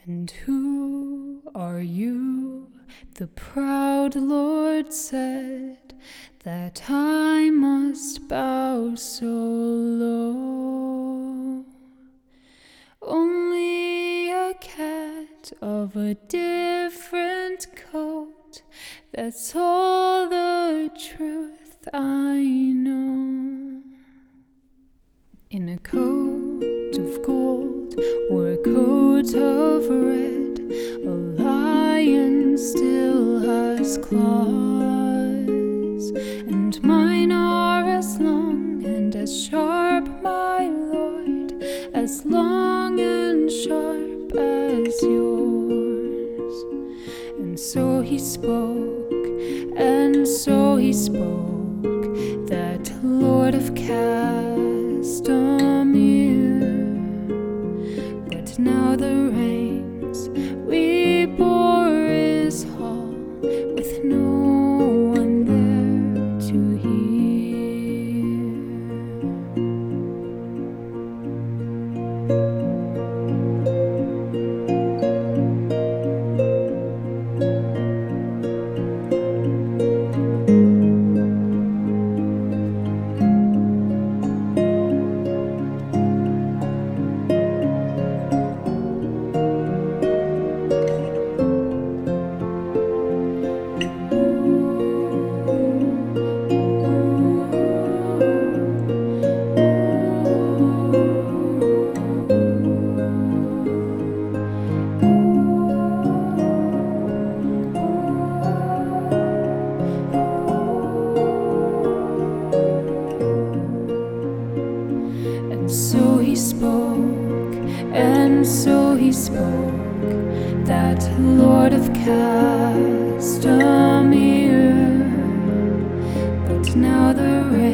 And who are you? The proud Lord said that I must bow so low. Only a cat of a different coat, that's all the truth I know. In a coat of gold or a coat of red, a lion still has claws, and mine are as long and as sharp, my Lord, as long and sharp as yours. And so he spoke, and so he spoke, that Lord of Castamere. But now the reins we bore his hall, with no one there to hear. So he spoke, and so he spoke, that Lord of Castamere. But now the